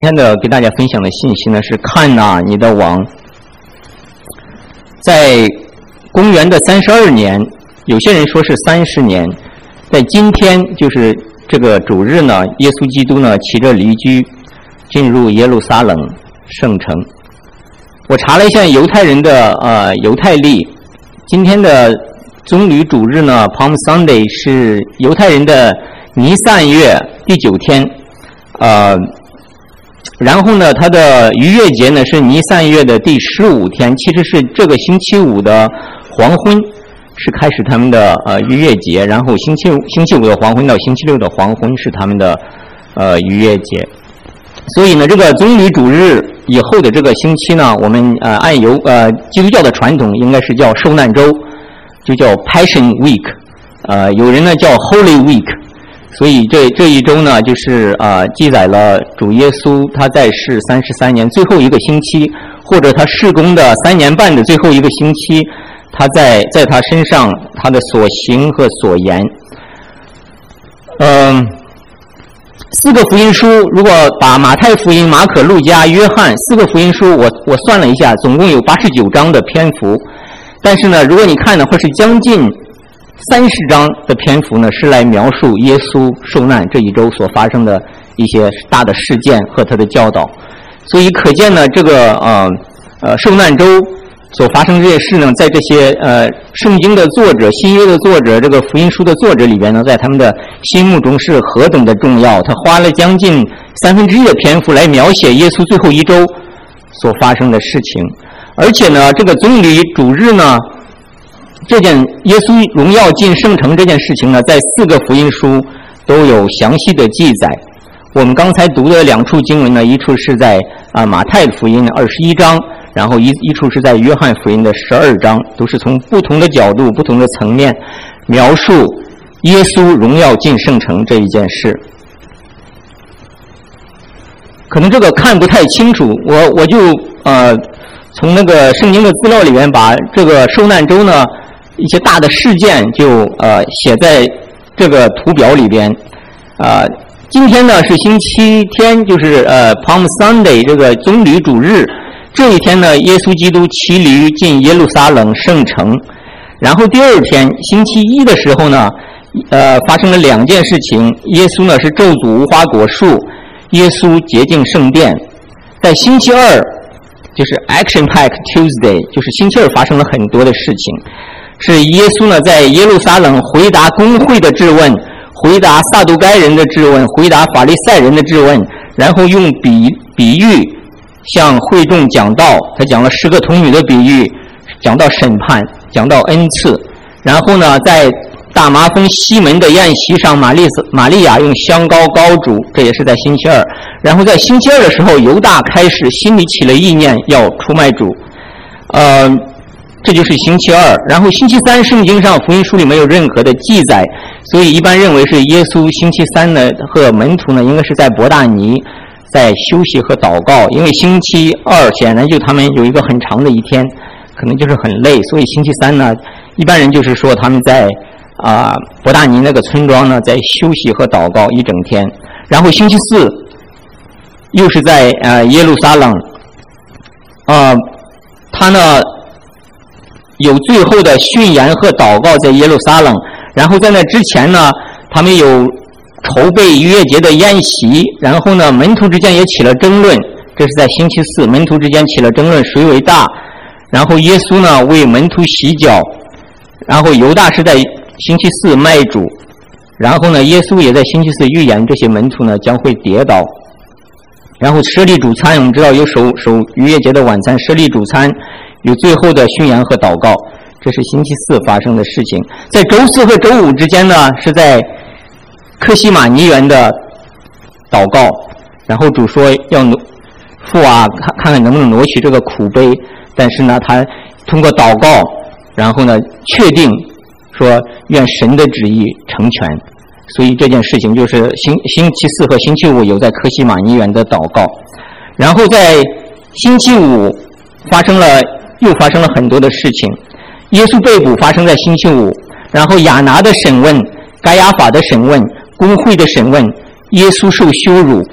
今天的给大家分享的信息呢是看哪你的王。在公元的32年，有些人说是30年，在今天就是这个主日呢，耶稣基督呢骑着驴驹进入耶路撒冷圣城。我查了一下犹太人的犹太历，今天的棕榈主日呢 Palm Sunday 是犹太人的尼散月第9天，然后呢，它的逾越节呢是尼散月的第15天，其实是这个星期五的黄昏是开始他们的逾越节，然后星期五的黄昏到星期六的黄昏是他们的逾越节。所以呢，这个棕榈主日以后的这个星期呢，我们按基督教的传统应该是叫受难周，就叫 Passion Week， 有人呢叫 Holy Week。所以这一周呢，就是记载了主耶稣他在世33年最后一个星期，或者他事工的3年半的最后一个星期，他在他身上他的所行和所言。4个福音书，如果把马太福音、马可、路加、约翰4个福音书，我算了一下，总共有89章的篇幅。但是呢，如果你看的话，是将近30章的篇幅呢，是来描述耶稣受难这一周所发生的一些大的事件和他的教导。所以可见呢，这个受难周所发生这些事呢，在这些圣经的作者、新约的作者、这个福音书的作者里边呢，在他们的心目中是何等的重要。他花了将近1/3的篇幅来描写耶稣最后一周所发生的事情。而且呢，这个棕榈主日呢，这件耶稣荣耀进圣城这件事情呢，在4个福音书都有详细的记载。我们刚才读的2处经文呢，一处是在马太福音21章，然后一处是在约翰福音的12章，都是从不同的角度、不同的层面描述耶稣荣耀进圣城这一件事。可能这个看不太清楚，我就从那个圣经的资料里面把这个受难周呢一些大的事件就写在这个图表里边。今天呢是星期天，就是Palm Sunday 这个棕榈主日。这一天呢，耶稣基督骑驴进耶路撒冷圣城。然后第2天星期一的时候呢，发生了2件事情。耶稣呢是咒诅无花果树，耶稣洁净圣殿。在星期二，就是 Action Pack Tuesday， 就是星期二发生了很多的事情。是耶稣呢在耶路撒冷回答公会的质问，回答撒都该人的质问，回答法利赛人的质问，然后用比喻向会众讲道。他讲了10个童女的比喻，讲到审判，讲到恩赐。然后呢，在大麻风西门的宴席上，玛利亚用香膏膏主，这也是在星期二。然后在星期二的时候，犹大开始心里起了意念要出卖主，这就是星期二。然后星期三圣经上福音书里没有任何的记载，所以一般认为是耶稣星期三呢和门徒呢应该是在伯大尼在休息和祷告，因为星期二显然就他们有一个很长的一天，可能就是很累，所以星期三呢一般人就是说他们在伯大尼那个村庄呢在休息和祷告一整天。然后星期四又是在耶路撒冷，他呢有最后的训言和祷告在耶路撒冷。然后在那之前呢，他们有筹备逾越节的宴席，然后呢门徒之间也起了争论，这是在星期四，门徒之间起了争论谁为大。然后耶稣呢为门徒洗脚，然后犹大是在星期四卖主，然后呢耶稣也在星期四预言这些门徒呢将会跌倒。然后设立主餐，我们知道有守逾越节的晚餐，设立主餐，有最后的训言和祷告，这是星期四发生的事情。在周四和周五之间呢，是在客西马尼园的祷告，然后主说要父啊，看看能不能挪去这个苦杯，但是呢他通过祷告，然后呢确定说愿神的旨意成全。所以这件事情就是星期四和星期五有在客西马尼园的祷告。然后在星期五又发生了很多的事情。耶稣被捕发生在星期五，然后亚拿的审问，该亚法的审问，公会的审问，耶稣受羞辱，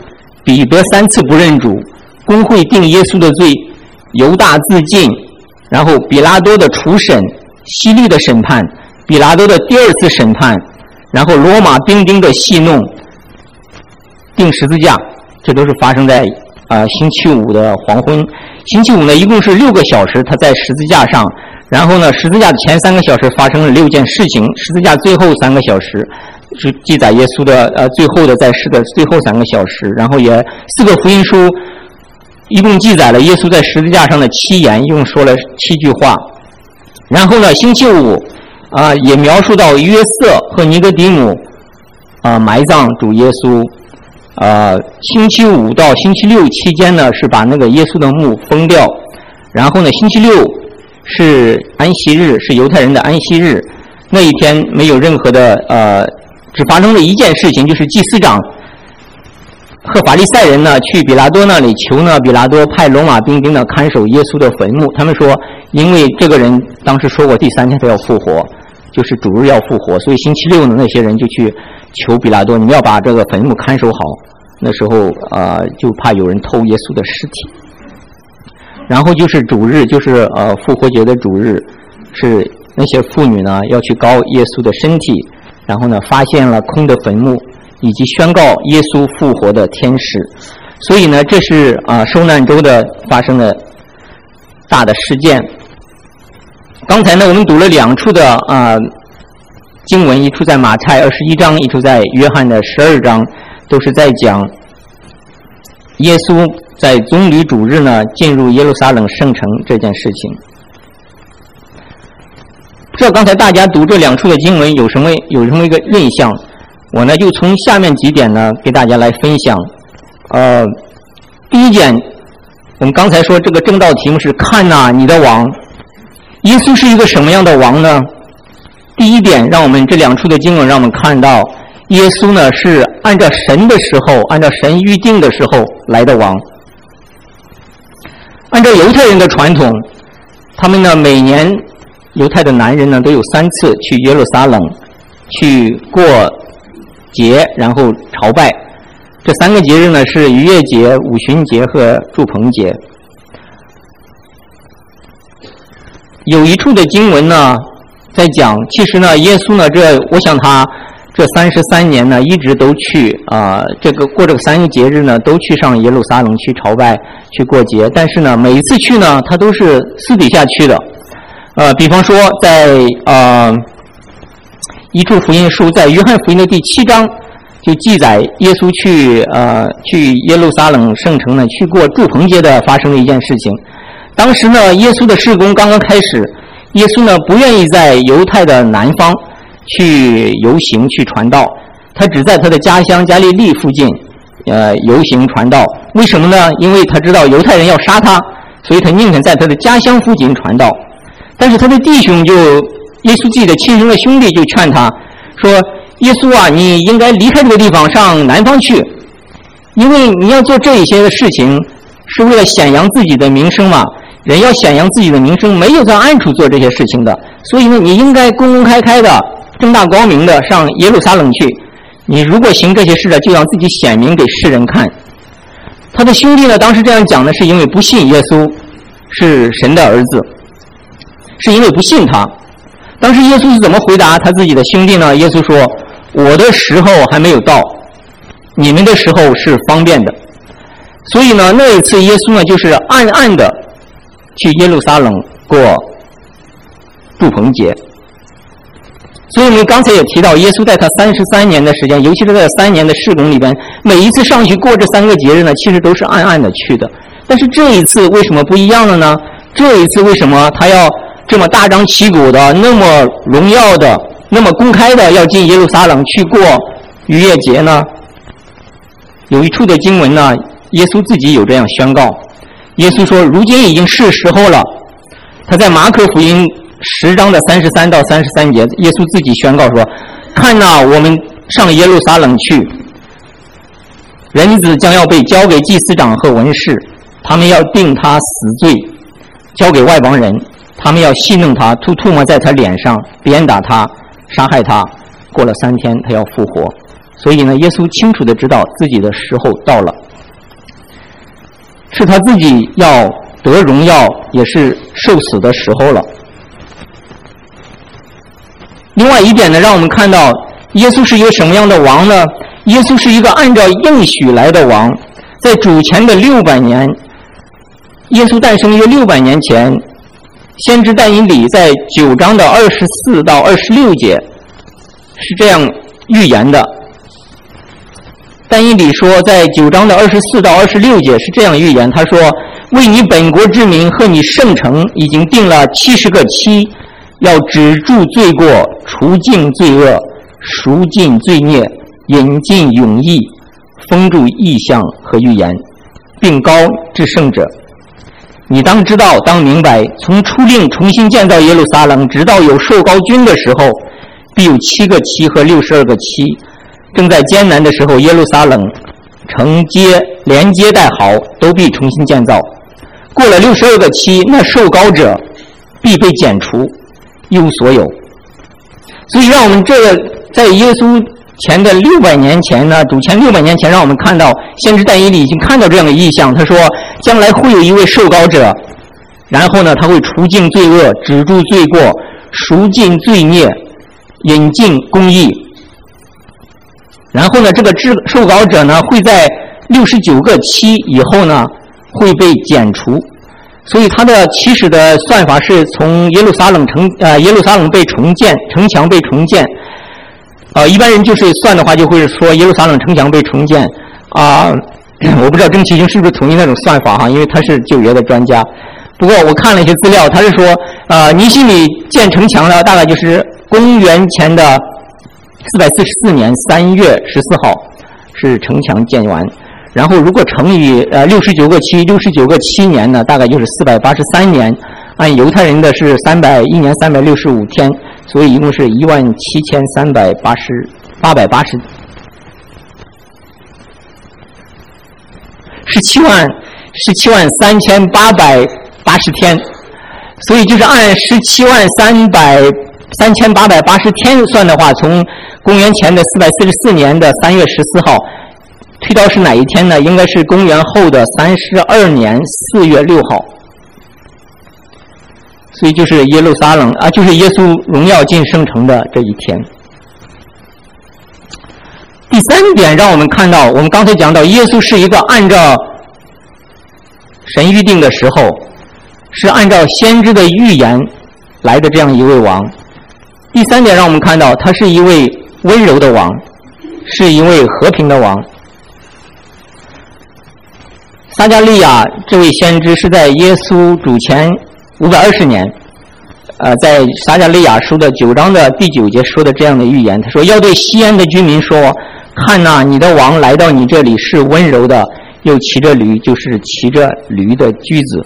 彼得3次不认主，公会定耶稣的罪，犹大自尽，然后比拉多的初审，希律的审判，比拉多的第2次审判，然后罗马兵丁的戏弄，钉十字架，这都是发生在星期五的黄昏。星期五呢，一共是6个小时，他在十字架上。然后呢，十字架的前3个小时发生了6件事情，十字架最后3个小时是记载耶稣的最后的在世的最后3个小时。然后也4个福音书一共记载了耶稣在十字架上的7言，一共说了7句话。然后呢，星期五也描述到约瑟和尼哥底母埋葬主耶稣。星期五到星期六期间呢，是把那个耶稣的墓封掉。然后呢，星期六是安息日，是犹太人的安息日。那一天没有任何的只发生了一件事情，就是祭司长和法利赛人呢去比拉多那里求呢，比拉多派罗马兵丁呢看守耶稣的坟墓。他们说，因为这个人当时说过第3天他要复活，就是主日要复活，所以星期六呢，那些人就去求比拉多，你们要把这个坟墓看守好。那时候就怕有人偷耶稣的尸体。然后就是主日，就是复活节的主日，是那些妇女呢要去膏耶稣的身体，然后呢发现了空的坟墓，以及宣告耶稣复活的天使。所以呢，这是受难周的发生的大的事件。刚才呢，我们读了2处的经文，一处在马太21章，一处在约翰的12章，都是在讲耶稣在棕榈主日呢进入耶路撒冷圣城这件事情。不知道刚才大家读这2处的经文有什么一个印象？我呢就从下面几点呢给大家来分享。第一点，我们刚才说这个正道题目是看哪你的王。耶稣是一个什么样的王呢？第一点，让我们这2处的经文让我们看到，耶稣呢是按照神的时候，按照神预定的时候来的王。按照犹太人的传统，他们呢每年犹太的男人呢都有3次去耶路撒冷去过节，然后朝拜。这3个节日呢是逾越节、五旬节和住棚节。有一处的经文呢在讲，其实呢耶稣呢我想他这33年呢一直都去过这个3个节日呢都去上耶路撒冷去朝拜去过节，但是呢每一次去呢他都是私底下去的。比方说在一处福音书，在约翰福音的第7章就记载耶稣去耶路撒冷圣城呢去过住棚节的发生的一件事情。当时呢耶稣的事工刚刚开始，耶稣呢不愿意在犹太的南方去游行去传道，他只在他的家乡加利利附近游行传道。为什么呢？因为他知道犹太人要杀他，所以他宁肯在他的家乡附近传道。但是他的弟兄耶稣自己的亲生的兄弟就劝他说，耶稣啊，你应该离开这个地方上南方去，因为你要做这一些的事情是为了显扬自己的名声嘛，人要显扬自己的名声，没有在暗处做这些事情的。所以呢，你应该公公开开的正大光明的上耶路撒冷去，你如果行这些事的，就让自己显明给世人看。他的兄弟呢当时这样讲呢，是因为不信耶稣是神的儿子，是因为不信他。当时耶稣是怎么回答他自己的兄弟呢？耶稣说，我的时候还没有到，你们的时候是方便的。所以呢，那一次耶稣呢就是暗暗的去耶路撒冷过住棚节。所以我们刚才也提到，耶稣在他33年的时间，尤其是在3年的事工里边，每一次上去过这3个节日呢，其实都是暗暗的去的。但是这一次为什么不一样了呢？这一次为什么他要这么大张旗鼓的，那么荣耀的，那么公开的要进耶路撒冷去过逾越节呢？有一处的经文呢，耶稣自己有这样宣告。耶稣说，如今已经是时候了。他在马可福音10章的33到33节，耶稣自己宣告说，看哪，我们上耶路撒冷去，人子将要被交给祭司长和文士，他们要定他死罪，交给外邦人，他们要戏弄他，吐唾沫在他脸上，鞭打他，杀害他，过了3天他要复活。所以呢，耶稣清楚地知道自己的时候到了。 是他自己要得荣耀，也是受死的时候了。另外一点呢，让我们看到耶稣是一个什么样的王呢？耶稣是一个按照应许来的王。在主前的600年，耶稣诞生约600年前，先知但以理在9章的24到26节是这样预言的。但以理说，在9章的24到26节是这样预言，他说：为你本国之民和你圣城已经定了70个期，要止住罪过，除尽罪恶，赎尽罪孽，引进永义，封住异象和预言，并高至圣者。你当知道，当明白，从出令重新建造耶路撒冷，直到有受膏君的时候，必有7个期和62个期。正在艰难的时候，耶路撒冷承接连接带好，都必重新建造。过了62个期，那受膏者必被剪除，一无所有。所以让我们这个在耶稣前的600年前呢，主前600年前，让我们看到先知但以理已经看到这样的异象。他说将来会有一位受膏者，然后呢他会除尽罪恶，止住罪过，赎尽罪孽，引进公义。然后呢这个受膏者呢会在69个期以后呢会被剪除。所以他的起始的算法是从耶路撒冷被重建，城墙被重建。一般人就是算的话就会说耶路撒冷城墙被重建我不知道郑其兴是不是同意那种算法哈，因为他是旧约的专家。不过我看了一些资料，他是说尼希米建城墙呢大概就是公元前的444年3月14号是城墙建完，然后如果乘以69个7年呢，大概就是483年，按犹太人的是1年365天，所以一共是17880 173880天，所以就是按17380天算的话，从公元前的444年的3月14号推到是哪一天呢？应该是公元后的32年4月6号。所以就是耶路撒冷就是耶稣荣耀进圣城的这一天。第3点让我们看到，我们刚才讲到耶稣是一个按照神预定的时候，是按照先知的预言来的这样一位王。第3点让我们看到他是一位温柔的王，是一位和平的王。撒迦利亚这位先知是在耶稣主前520年在撒迦利亚书的9章的第9节说的这样的预言。他说要对西安的居民说，看哪，你的王来到你这里是温柔的，又骑着驴，就是骑着驴的驹子。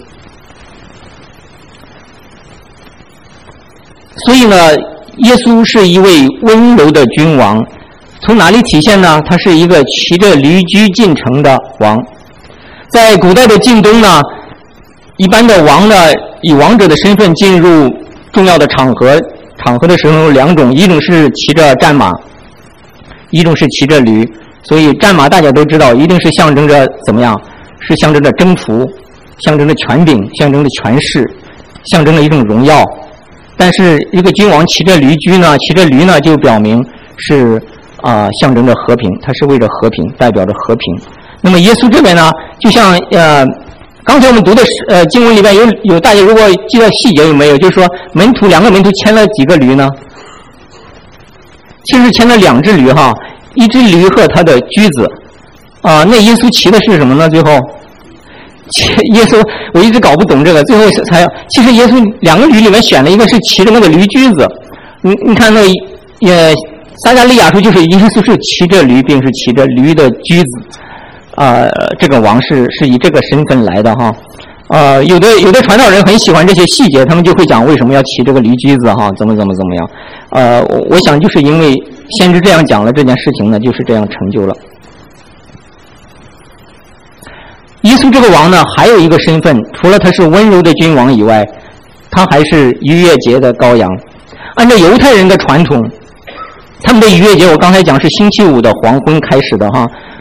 所以呢耶稣是一位温柔的君王，从哪里体现呢？他是一个骑着驴驹进城的王。在古代的晋东呢，一般的王呢以王者的身份进入重要的场合的时候有2种，一种是骑着战马，一种是骑着驴。所以战马大家都知道一定是象征着怎么样，是象征着征服，象征着权柄，象征着权势，象征着一种荣耀。但是一个君王骑着驴驹呢，骑着驴呢就表明是象征着和平，它是为着和平，代表着和平。那么耶稣这边呢，就像刚才我们读的经文里面有大家如果记得细节有没有，就是说2个门徒牵了几个驴呢？其实牵了2只驴哈，一只驴和他的驹子那耶稣骑的是什么呢？最后耶稣我一直搞不懂这个，最后其实耶稣2个驴里面选了一个是骑着那个驴驹子。你看那撒迦利亚书就是耶稣是骑着驴，并是骑着驴的驹子。这个王是以这个身份来的哈。有的传道人很喜欢这些细节，他们就会讲为什么要骑这个驴驹子哈，怎么样。我想就是因为先知这样讲了，这件事情呢就是这样成就了。耶稣这个王呢还有一个身份，除了他是温柔的君王以外，他还是逾越节的羔羊。按照犹太人的传统，他们的逾越节我刚才讲是星期5的黄昏开始的哈，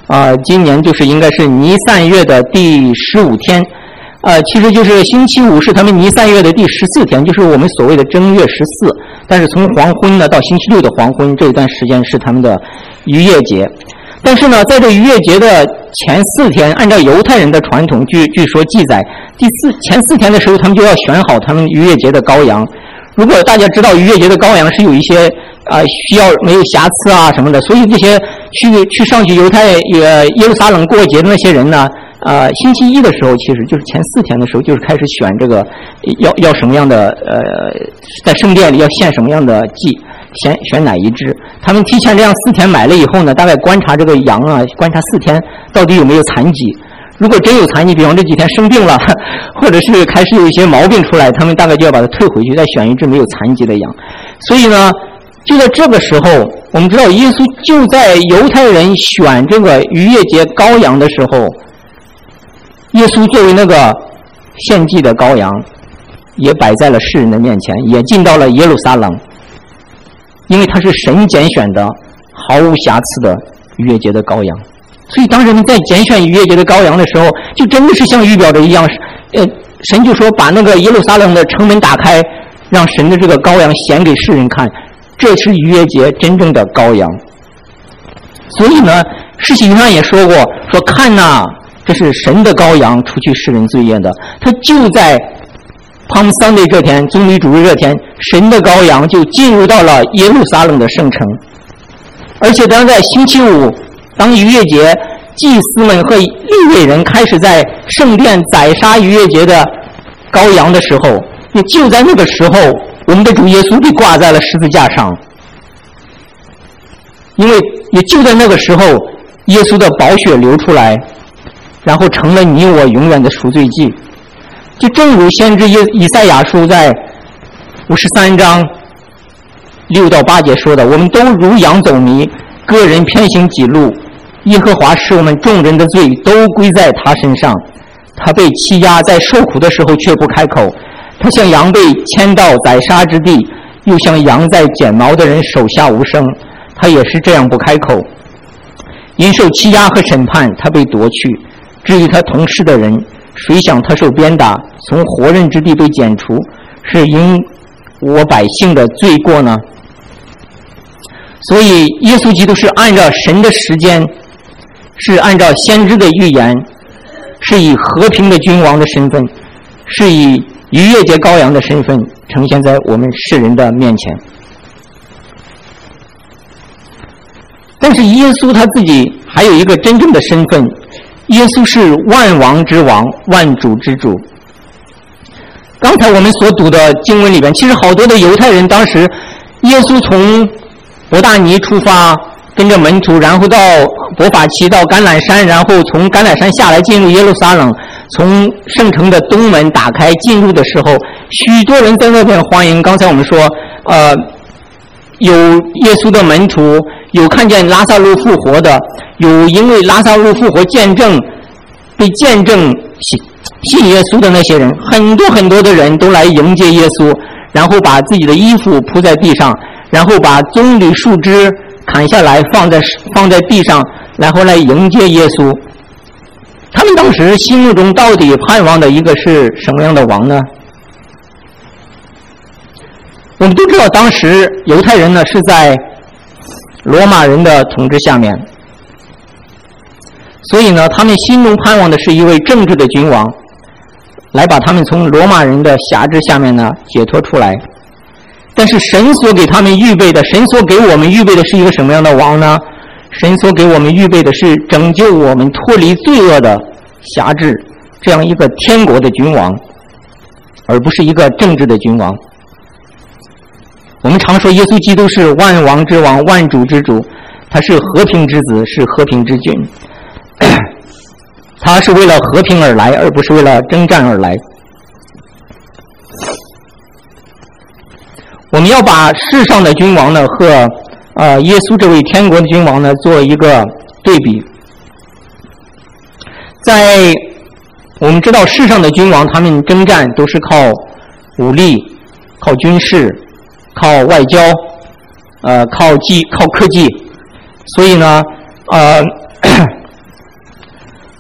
今年就是应该是尼散月的第15天，其实就是星期五是他们尼散月的第14天，就是我们所谓的正月14。但是从黄昏呢到星期六的黄昏这一段时间是他们的逾越节。但是呢，在这逾越节的前4天，按照犹太人的传统，据说记载，前4天的时候，他们就要选好他们逾越节的羔羊。如果大家知道逾越节的羔羊是有一些需要没有瑕疵啊什么的，所以这些去上去耶路撒冷过节的那些人呢，星期一的时候，其实就是前4天的时候，就是开始选这个要什么样的在圣殿里要献什么样的祭，选哪一只。他们提前这样4天买了以后呢，大概观察这个羊啊，观察4天到底有没有残疾。如果真有残疾，比方这几天生病了，或者是开始有一些毛病出来，他们大概就要把它退回去，再选一只没有残疾的羊。所以呢，就在这个时候，我们知道耶稣就在犹太人选这个逾越节羔羊的时候，耶稣作为那个献祭的羔羊，也摆在了世人的面前，也进到了耶路撒冷，因为他是神拣选的毫无瑕疵的逾越节的羔羊。所以当人们在拣选逾越节的羔羊的时候，就真的是像预表着一样，神就说把那个耶路撒冷的城门打开，让神的这个羔羊显给世人看，这是逾越节真正的羔羊。所以呢，施洗约翰也说过，说看哪，这是神的羔羊，除去世人罪孽的。他就在 Palm Sunday 这天，棕榈主日这天，神的羔羊就进入到了耶路撒冷的圣城。而且当在星期五，当逾越节祭司们和利未人开始在圣殿宰杀逾越节的羔羊的时候，也就在那个时候，我们的主耶稣被挂在了十字架上。因为也就在那个时候，耶稣的宝血流出来，然后成了你我永远的赎罪祭。就正如先知以赛亚书在53章6到8节说的，我们都如羊走迷，个人偏行己路，耶和华使我们众人的罪都归在他身上。他被欺压，在受苦的时候却不开口。他像羊被牵到宰杀之地，又像羊在剪毛的人手下无声。他也是这样不开口。因受欺压和审判，他被夺去。至于他同事的人，谁想他受鞭打，从活人之地被剪除，是因我百姓的罪过呢？所以耶稣基督是按照神的时间，是按照先知的预言，是以和平的君王的身份，是以逾越节羔羊的身份呈现在我们世人的面前。但是耶稣他自己还有一个真正的身份，耶稣是万王之王，万主之主。刚才我们所读的经文里边，其实好多的犹太人当时耶稣从伯大尼出发，跟着门徒，然后到伯法其，到橄榄山，然后从橄榄山下来进入耶路撒冷，从圣城的东门打开进入的时候，许多人在那边欢迎。刚才我们说有耶稣的门徒，有看见拉撒路复活的，有因为拉撒路复活被见证信耶稣的那些人，很多很多的人都来迎接耶稣，然后把自己的衣服铺在地上，然后把棕榈树枝砍下来放在地上，然后来迎接耶稣。他们当时心目中到底盼望的一个是什么样的王呢？我们都知道当时犹太人呢是在罗马人的统治下面，所以呢他们心中盼望的是一位政治的君王，来把他们从罗马人的辖制下面呢解脱出来。但是神所给他们预备的，神所给我们预备的是一个什么样的王呢？神所给我们预备的是拯救我们脱离罪恶的辖制，这样一个天国的君王，而不是一个政治的君王。我们常说耶稣基督是万王之王，万主之主，他是和平之子，是和平之君。他是为了和平而来，而不是为了征战而来。我们要把世上的君王呢和耶稣这位天国的君王呢做一个对比。在我们知道世上的君王，他们征战都是靠武力，靠军事，靠外交，靠科技。所以呢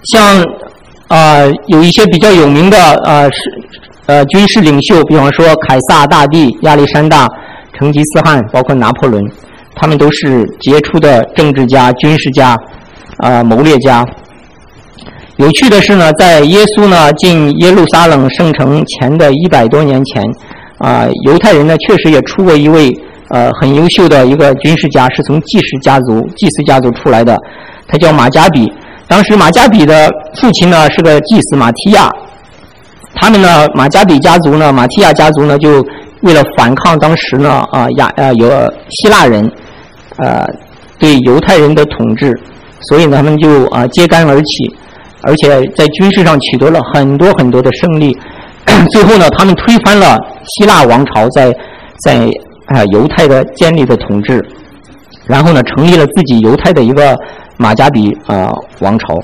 像有一些比较有名的军事领袖，比方说凯撒大帝、亚历山大、成吉思汗，包括拿破仑，他们都是杰出的政治家、军事家、谋略家。有趣的是呢，在耶稣呢进耶路撒冷圣城前的100多年前，犹太人呢确实也出过一位很优秀的一个军事家，是从祭司家族出来的，他叫马加比。当时马加比的父亲呢是个祭司马提亚，他们呢马加比家族呢，马提亚家族呢就为了反抗当时呢有希腊人对犹太人的统治，所以呢他们就揭竿而起，而且在军事上取得了很多很多的胜利。最后呢他们推翻了希腊王朝在犹太的建立的统治，然后呢成立了自己犹太的一个马加比王朝。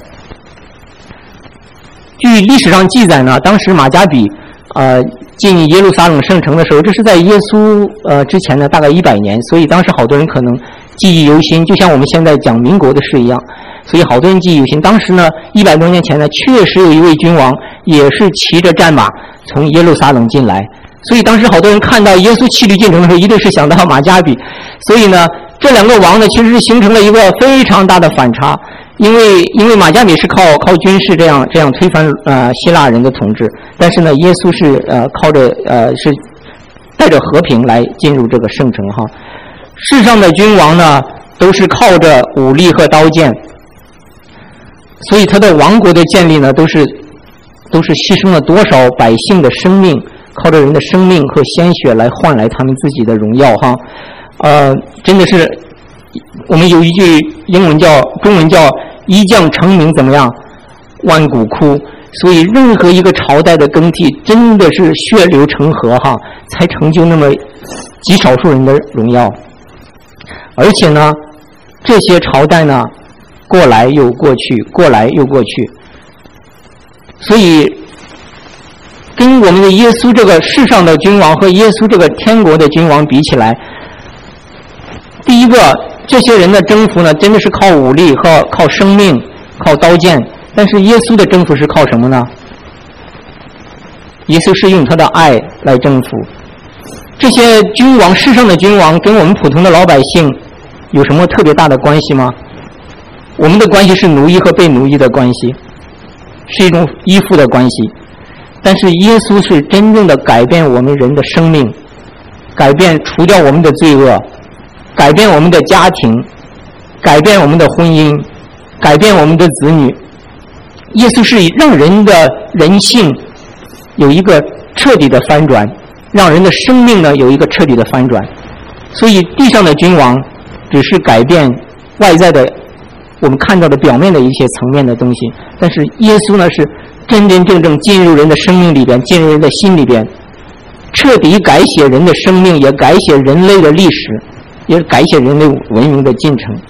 据历史上记载呢，当时马加比进耶路撒冷圣城的时候，这是在耶稣之前呢大概100年，所以当时好多人可能记忆犹新，就像我们现在讲民国的事一样，所以好多人记忆犹新。当时呢100多年前呢，确实有一位君王也是骑着战马从耶路撒冷进来，所以当时好多人看到耶稣骑驴进城的时候，一定是想到马加比。所以呢这两个王呢其实是形成了一个非常大的反差，因为马加比是靠军事这样推翻希腊人的统治，但是呢耶稣是靠着是带着和平来进入这个圣城哈。世上的君王呢都是靠着武力和刀剑，所以他的王国的建立呢都是牺牲了多少百姓的生命，靠着人的生命和鲜血来换来他们自己的荣耀哈。真的是我们有一句中文叫一将成名怎么样，万骨枯。所以任何一个朝代的更替真的是血流成河哈，才成就那么极少数人的荣耀。而且呢这些朝代呢过来又过去，过来又过去，所以跟我们的耶稣这个世上的君王和耶稣这个天国的君王比起来，第一个这些人的征服呢真的是靠武力和靠生命靠刀剑，但是耶稣的征服是靠什么呢？耶稣是用他的爱来征服。这些君王，世上的君王跟我们普通的老百姓有什么特别大的关系吗？我们的关系是奴役和被奴役的关系，是一种依附的关系。但是耶稣是真正的改变我们人的生命，改变除掉我们的罪恶，改变我们的家庭，改变我们的婚姻，改变我们的子女。耶稣是让人的人性有一个彻底的翻转，让人的生命呢有一个彻底的翻转。所以地上的君王只是改变外在的我们看到的表面的一些层面的东西，但是耶稣呢是真真正正进入人的生命里边，进入人的心里边，彻底改写人的生命，也改写人类的历史，也改写人类文明的进程。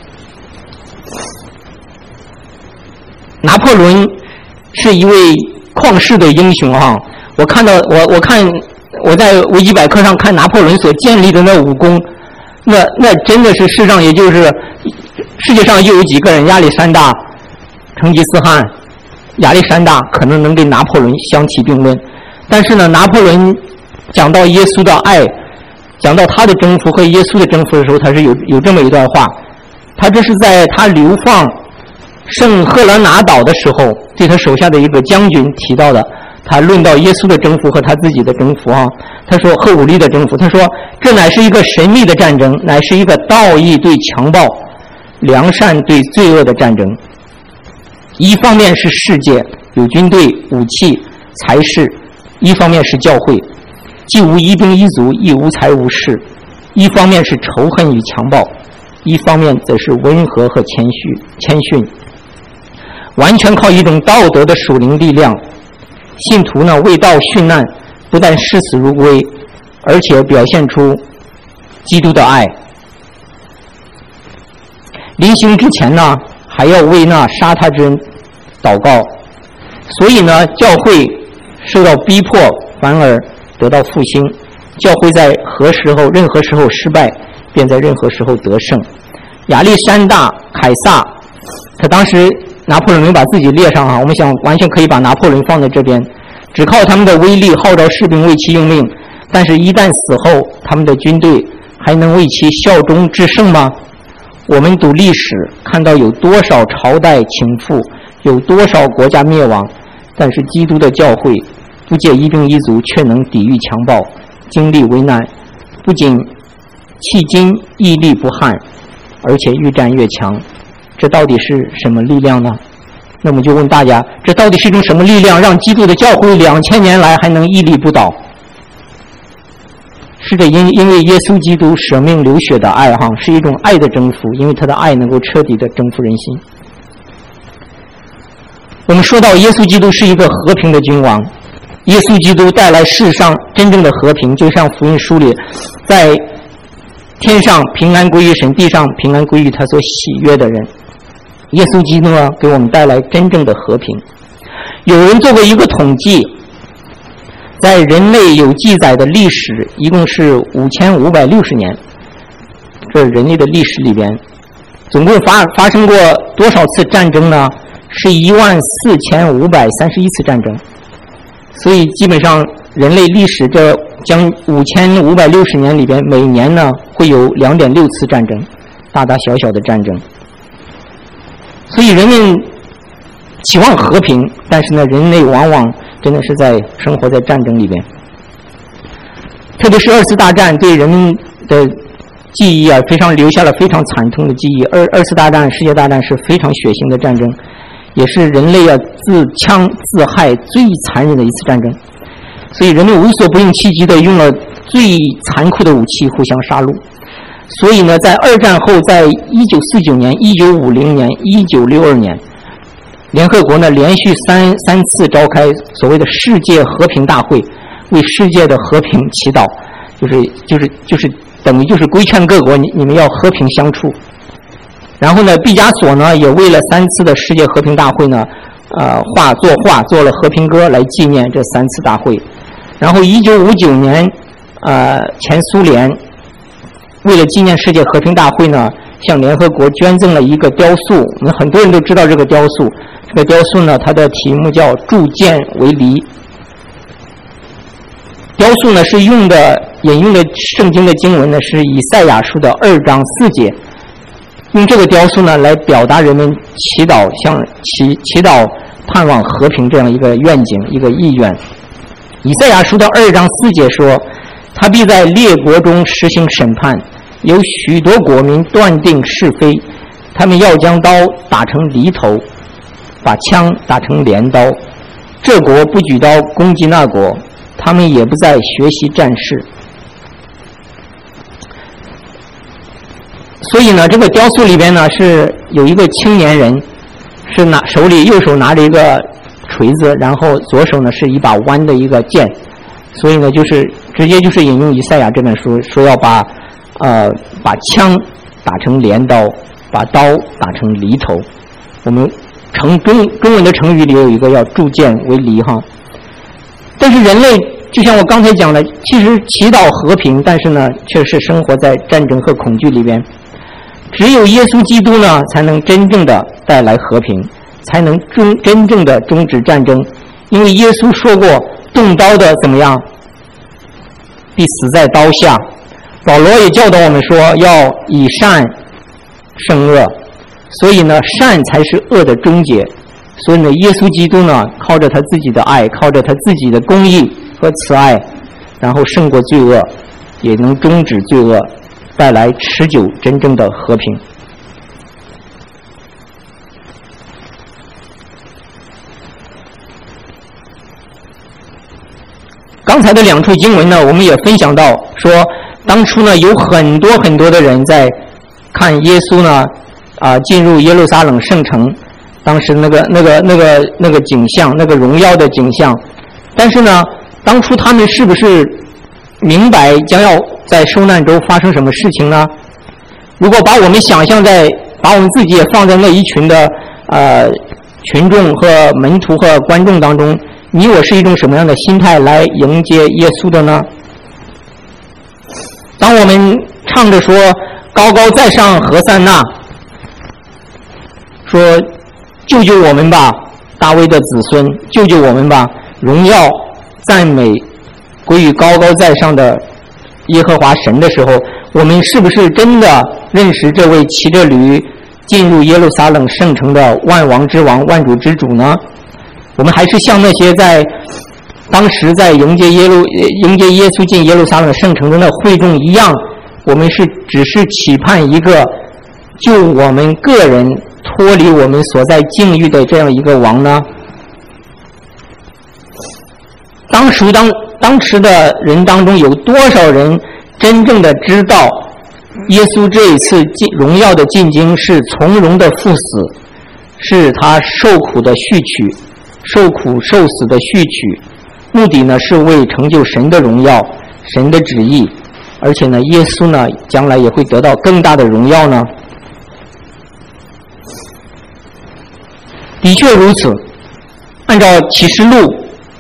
拿破仑是一位旷世的英雄啊！我看我在维基百科上看拿破仑所建立的那武功，那真的是世上也就是世界上又有几个人，亚历山大、成吉思汗、亚历山大可能能跟拿破仑相提并论。但是呢，拿破仑讲到耶稣的爱，讲到他的征服和耶稣的征服的时候，他是有这么一段话，他这是在他流放圣赫勒拿岛的时候对他手下的一个将军提到的。他论到耶稣的征服和他自己的征服啊，他说和武力的征服，他说这乃是一个神秘的战争，乃是一个道义对强暴、良善对罪恶的战争。一方面是世界，有军队、武器、财势；一方面是教会，既无一兵一卒，亦无财无势。一方面是仇恨与强暴，一方面则是温和和谦逊，完全靠一种道德的属灵力量。信徒呢为道殉难，不但视死如归，而且表现出基督的爱。临行之前呢，还要为那杀他之人祷告。所以呢，教会受到逼迫，反而得到复兴。教会在任何时候失败，便在任何时候得胜。亚历山大、凯撒，他当时拿破仑没把自己列上啊，我们想完全可以把拿破仑放在这边，只靠他们的威力号召士兵为其用命，但是一旦死后，他们的军队还能为其效忠至圣吗？我们读历史看到有多少朝代倾覆，有多少国家灭亡，但是基督的教会不借一兵一卒，却能抵御强暴，经历危难，不仅迄今屹立不撼，而且越战越强。这到底是什么力量呢？那么就问大家，这到底是一种什么力量，让基督的教会2000年来还能屹立不倒？是的，因为耶稣基督舍命流血的爱哈，是一种爱的征服，因为他的爱能够彻底的征服人心。我们说到耶稣基督是一个和平的君王，耶稣基督带来世上真正的和平，就像福音书里，在天上平安归于神，地上平安归于他所喜悦的人。耶稣基督呢，给我们带来真正的和平。有人做过一个统计，在人类有记载的历史一共是5560年，这人类的历史里边总共发生过多少次战争呢？是14531次战争。所以基本上人类历史这将5560年里边，每年呢会有2.6次战争，大大小小的战争。所以人们期望和平，但是呢人类往往真的是在生活在战争里边。特别是2次大战对人们的记忆啊，留下了非常惨痛的记忆。二次大战、世界大战是非常血腥的战争，也是人类自枪自害最残忍的一次战争。所以人类无所不用其极的用了最残酷的武器互相杀戮。所以呢，在二战后，在1949年、1950年、1962年，联合国呢连续三次召开所谓的世界和平大会，为世界的和平祈祷，就是等于就是规劝各国你们要和平相处。然后呢，毕加索呢也为了3次的世界和平大会呢，做了和平歌来纪念这3次大会。然后1959年，前苏联为了纪念世界和平大会呢，向联合国捐赠了一个雕塑。我们很多人都知道这个雕塑。这个雕塑呢，它的题目叫“铸剑为犁”。雕塑呢是引用的圣经的经文呢是以赛亚书的2章4节，用这个雕塑呢来表达人们祈祷盼望和平这样一个愿景，一个意愿。以赛亚书的2章4节说，他必在列国中实行审判，有许多国民断定是非，他们要将刀打成犁头，把枪打成镰刀，这国不举刀攻击那国，他们也不再学习战事。所以呢，这个雕塑里边呢是有一个青年人，是右手拿着一个锤子，然后左手呢是一把弯的一个剑。所以呢，直接引用以赛亚这本书，说要把枪打成镰刀，把刀打成犁头。我们中文的成语里有一个要铸剑为犁哈。但是人类就像我刚才讲的，其实祈祷和平，但是呢却是生活在战争和恐惧里边。只有耶稣基督呢才能真正的带来和平，才能真正的终止战争。因为耶稣说过，动刀的怎么样，必死在刀下。保罗也教导我们说，要以善胜恶，所以呢善才是恶的终结。所以呢，耶稣基督呢靠着他自己的爱，靠着他自己的公义和慈爱，然后胜过罪恶，也能终止罪恶，带来持久真正的和平。刚才的2处经文呢，我们也分享到说，当初呢有很多的人在看耶稣呢进入耶路撒冷圣城，当时那个景象，那个荣耀的景象。但是呢，当初他们是不是明白将要在受难周发生什么事情呢？如果把我们自己也放在那一群的群众和门徒和观众当中，你我是一种什么样的心态来迎接耶稣的呢？当我们唱着说高高在上何塞纳，说救救我们吧，大卫的子孙，救救我们吧！荣耀、赞美归于高高在上的耶和华神的时候，我们是不是真的认识这位骑着驴进入耶路撒冷圣城的万王之王、万主之主呢？我们还是像那些在当时在迎接耶稣进耶路撒冷圣城的那会众一样，我们只是期盼一个救我们个人脱离我们所在境遇的这样一个王呢？当时的人当中有多少人真正的知道耶稣这一次荣耀的进京是从容的赴死，是他受苦的续曲，受苦受死的续曲，目的呢是为成就神的荣耀、神的旨意，而且呢耶稣呢将来也会得到更大的荣耀呢？的确如此，按照启示录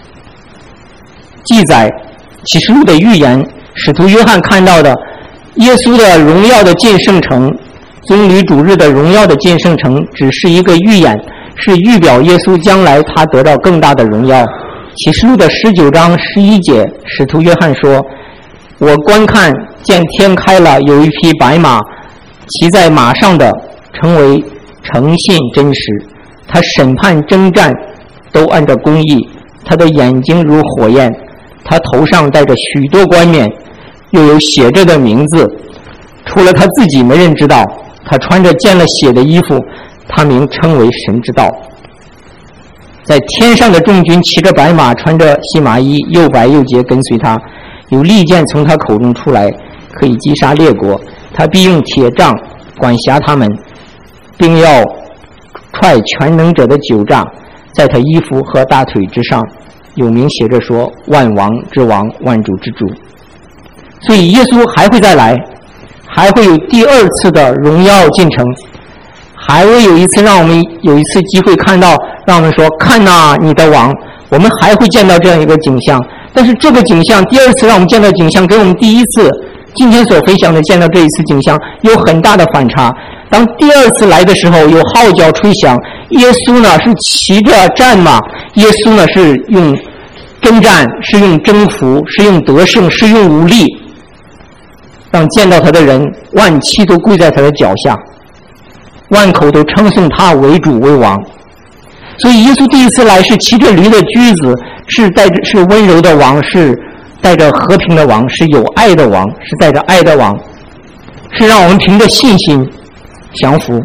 记载，启示录的预言，使徒约翰看到的耶稣的荣耀的进圣城，棕榈主日的荣耀的进圣城，只是一个预演，是预表耶稣将来他得到更大的荣耀。启示录的19章11节，使徒约翰说：我观看见天开了，有一匹白马，骑在马上的称为诚信真实，他审判征战都按照公义，他的眼睛如火焰，他头上戴着许多冠冕，又有写着的名字，除了他自己没人知道。他穿着溅了血的衣服，他名称为神之道。在天上的众军骑着白马，穿着细麻衣，又白又洁，跟随他，有利剑从他口中出来，可以击杀列国。他必用铁杖管辖他们，并要踹全能者的酒榨，在他衣服和大腿之上有名写着说：万王之王，万主之主。所以耶稣还会再来，还会有第二次的荣耀进程，还会有一次让我们有一次机会看到，让我们说看哪你的王，我们还会见到这样一个景象。但是这个景象，第二次让我们见到景象跟我们第一次今天所分享的见到这一次景象有很大的反差。当第二次来的时候，有号角吹响，耶稣呢是骑着战马，耶稣呢是用征战，是用征服，是用得胜，是用武力，让见到他的人万膝都跪在他的脚下，万口都称颂他为主为王。所以耶稣第一次来是骑着驴的驹子，是温柔的王，是带着和平的王，是有爱的王，是带着爱的王，是让我们凭着信心降服。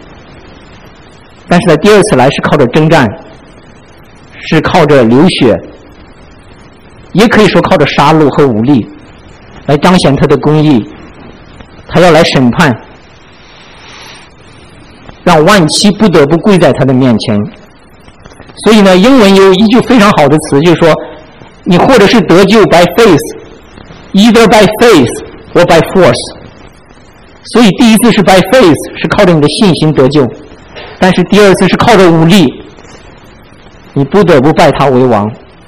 但是在第二次来是靠着征战，是靠着流血，也可以说靠着杀戮和武力来彰显他的公义。他要来审判，让万膝不得不跪在他的面前。所以呢，英文有一句非常好的词，就是说你或者是得救 by faith， either by faith or by force。 所以第一次是 by faith， 是靠着你的信心得救，但是第二次是靠着武力，你不得不拜他为王。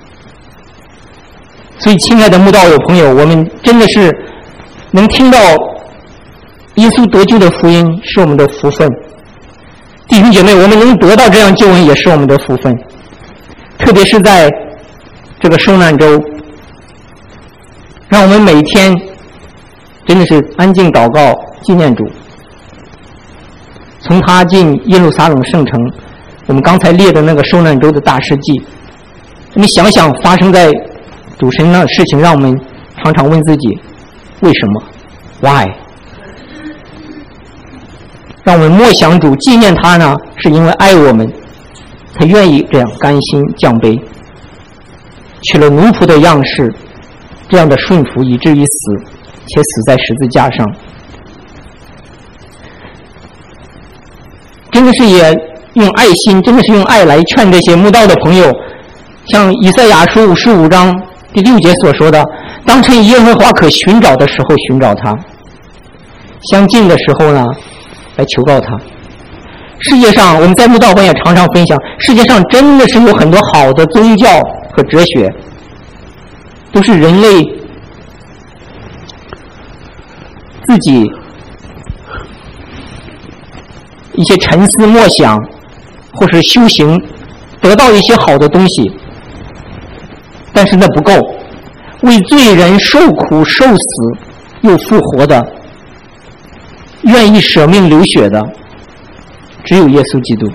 所以亲爱的慕道友朋友，我们真的是能听到耶稣得救的福音是我们的福分。弟兄姐妹，我们能得到这样救恩也是我们的福分，特别是在这个受难周，让我们每天真的是安静祷告纪念主。从他进耶路撒冷圣城，我们刚才列的那个受难周的大事记，你想想发生在主身上的事情，让我们常常问自己为什么 Why。 让我们默想主，纪念他呢，是因为爱我们，他愿意这样甘心降卑，取了奴仆的样式，这样的顺服以至于死，且死在十字架上。真的是也用爱心，真的是用爱来劝这些慕道的朋友，像以赛亚书55章第6节所说的，当趁耶和华可寻找的时候寻找他，相近的时候呢来求告他。世界上我们在慕道班也常常分享，世界上真的是有很多好的宗教和哲学，都是人类自己一些沉思默想或是修行，得到一些好的东西，但是那不够。为罪人受苦受死又复活的，愿意舍命流血的，只有耶稣基督。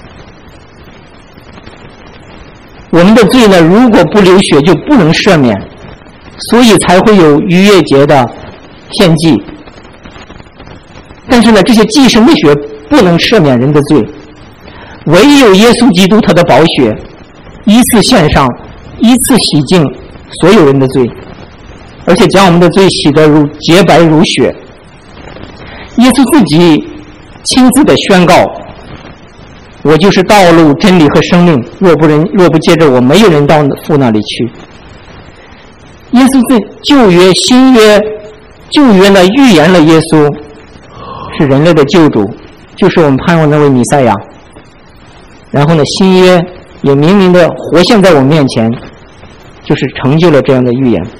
我们的罪呢，如果不流血就不能赦免，所以才会有逾越节的献祭。但是呢，这些祭牲的血不能赦免人的罪，唯有耶稣基督他的宝血一次献上，一次洗净所有人的罪，而且将我们的罪洗得如洁白如雪。耶稣自己亲自的宣告，我就是道路真理和生命，若不借着我，没有人到父那里去。耶稣在旧约新约，旧约呢预言了耶稣是人类的救主，就是我们盼望那位弥赛亚。然后呢，新约也明明的活现在我们面前，就是成就了这样的预言。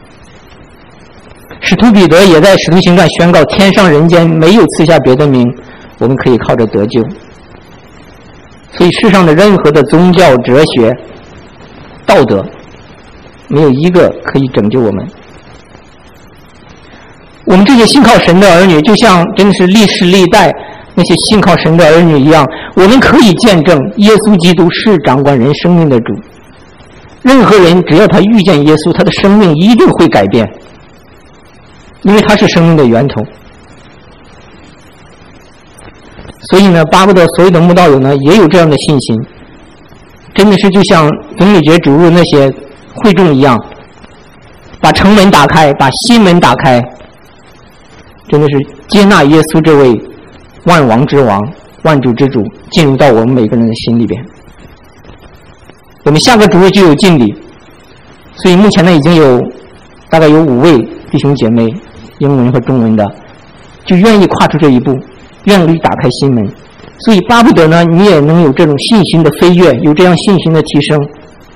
使徒彼得也在使徒行传宣告，天上人间没有赐下别的名，我们可以靠着得救。所以世上的任何的宗教、哲学、道德，没有一个可以拯救我们。我们这些信靠神的儿女，就像真的是历世历代那些信靠神的儿女一样，我们可以见证耶稣基督是掌管人生命的主。任何人只要他遇见耶稣，他的生命一定会改变，因为他是生命的源头。所以呢，巴不得所有的慕道友呢也有这样的信心，真的是就像总理节主入那些会众一样，把城门打开，把心门打开，真的是接纳耶稣这位万王之王、万主之主进入到我们每个人的心里边。我们下个主日就有敬礼，所以目前呢已经有大概有5位弟兄姐妹，英文和中文的，就愿意跨出这一步，愿意打开心门。所以巴不得呢你也能有这种信心的飞跃，有这样信心的提升。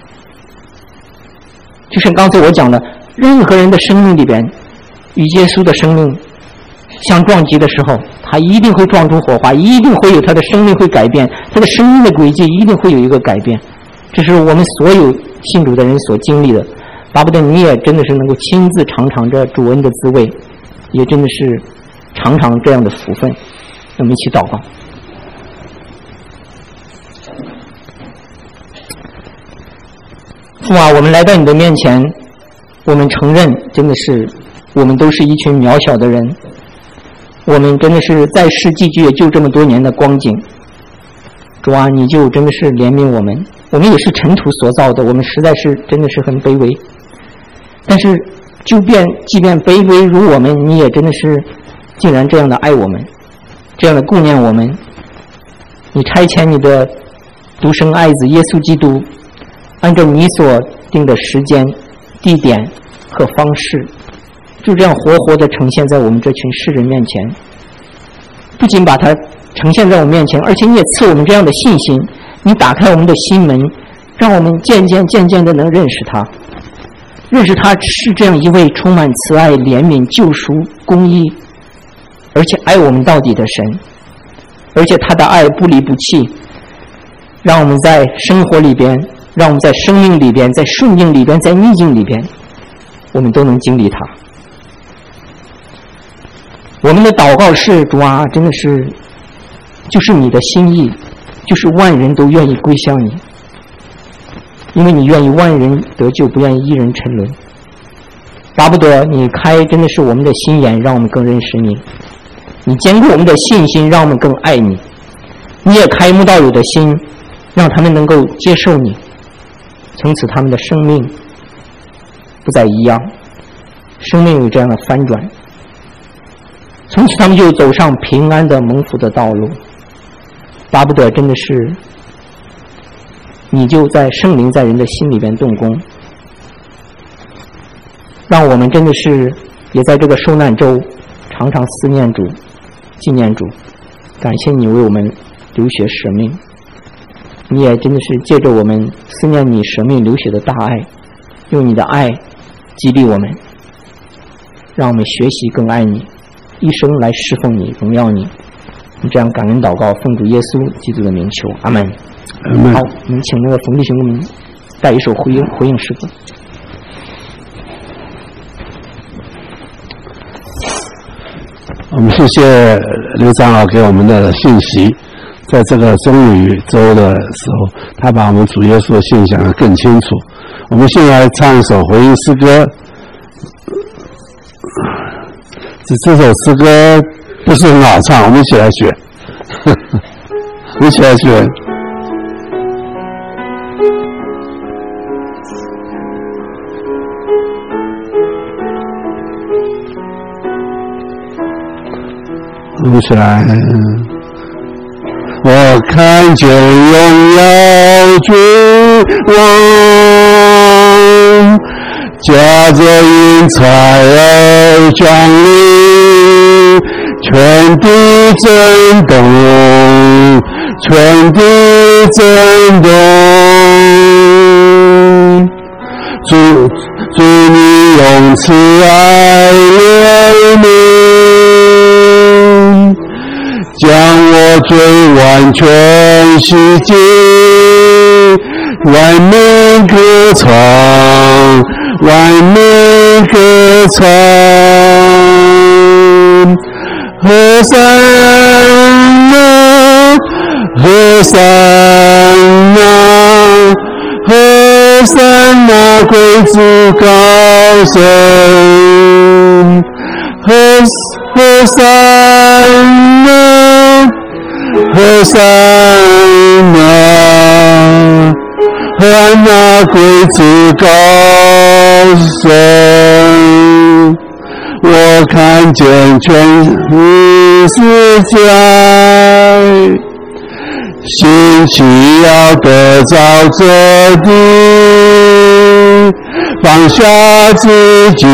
就像刚才我讲的，任何人的生命里边与耶稣的生命相撞击的时候，他一定会撞出火花，一定会有他的生命会改变，他的生命的轨迹一定会有一个改变。这是我们所有信主的人所经历的，巴不得你也真的是能够亲自尝尝这主恩的滋味，也真的是尝尝这样的福分。我们一起祷告。父啊，我们来到你的面前，我们承认真的是我们都是一群渺小的人，我们真的是在世寄居也就这么多年的光景。主啊，你就真的是怜悯我们，我们也是尘土所造的，我们实在是真的是很卑微。但是即便卑微如我们，你也真的是竟然这样的爱我们，这样的顾念我们。你差遣你的独生爱子耶稣基督，按照你所定的时间、地点和方式，就这样活活地呈现在我们这群世人面前。不仅把它呈现在我们面前，而且你也赐我们这样的信心，你打开我们的心门，让我们渐渐地能认识他，认识他是这样一位充满慈爱、怜悯、救赎、公义，而且爱我们到底的神，而且他的爱不离不弃，让我们在生活里边，让我们在生命里边，在顺境里边，在逆境里边，我们都能经历他。我们的祷告是，主啊，真的是就是你的心意，就是万人都愿意归向你，因为你愿意万人得救，不愿意一人沉沦。巴不得你开真的是我们的心眼，让我们更认识你，你坚固我们的信心，让我们更爱你，你也开慕道友的心，让他们能够接受你，从此他们的生命不再一样，生命有这样的翻转，从此他们就走上平安的蒙福的道路。巴不得真的是你就在圣灵在人的心里边动工，让我们真的是也在这个受难周常常思念主、纪念主，感谢你为我们流血舍命，你也真的是借着我们思念你舍命流血的大爱，用你的爱激励我们，让我们学习更爱你，一生来侍奉你、荣耀你。 我们这样感恩祷告，奉主耶稣基督的名求，阿门。好，我们请那个冯弟兄给我们带一首回应诗歌。 我们谢谢刘长老给我们的信息，在这个中宇周的时候，他把我们主耶稣的信讲得更清楚。我们现在唱一首回应诗歌，这首诗歌不是很好唱，我们一起来学，一起来学。我们起来。我看见荣耀君王，驾着云彩而降临，全地震动，全地震动。主你用慈爱怜悯，将我罪完全洗净，万民歌唱，万民歌唱，和散那，和散那，和散那归主高升，和散那，和散那，和那归主高升。我看见全世界兴起要得着这地，放下自己，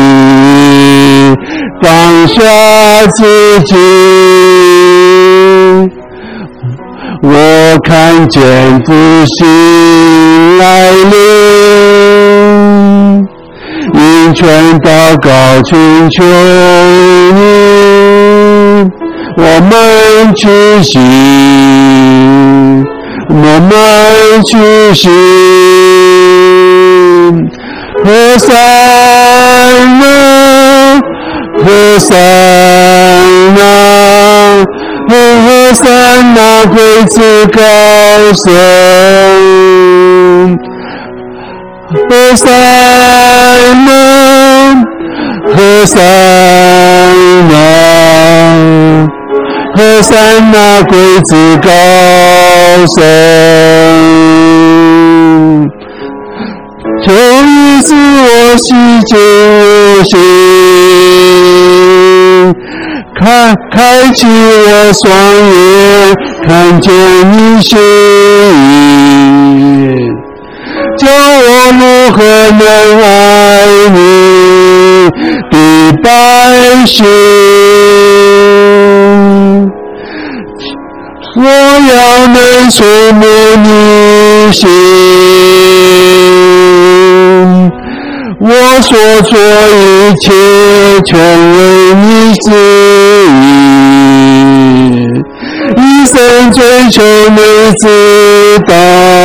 放下自己。我看见复兴来临，因全祷告寻求你，我们去行，我们去行，和散那，和散那，和散那归主高升，和散那，和散那，和散那归主高升。求你使我洗净我心，开启我双眼，看见你心意，教我如何能爱你的百姓。我要能触摸你心，我所做一切全为你旨意，一生追求你直到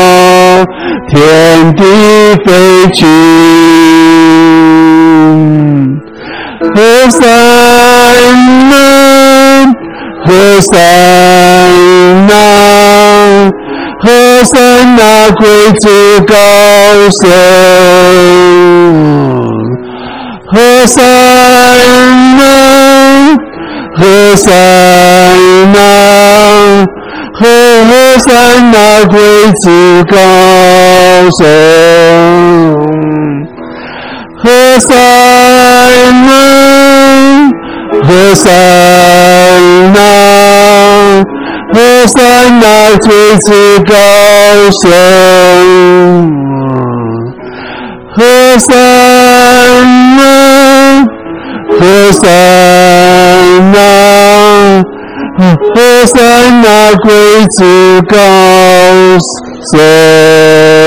天地废去。和散那，和散那，和散那归主高升，和散那，和散那，和散那归主高升，和散那，和散那，和散那归主高升，和散那，和散那，和散那归主高升。